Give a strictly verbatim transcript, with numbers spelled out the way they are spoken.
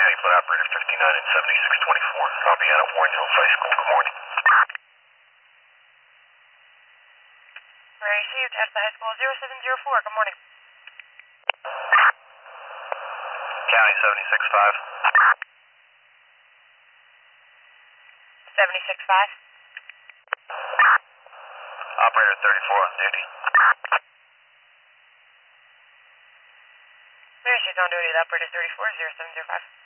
County Blood Operator fifty-nine and seventy-six twenty-four. I'll be out at Warren Hills High School. Good morning. Received at the high school zero seven zero four. Good morning. County seventy-six five. seventy-six five. Operator thirty-four on duty. Received on duty at operator thirty-four, zero seven zero five.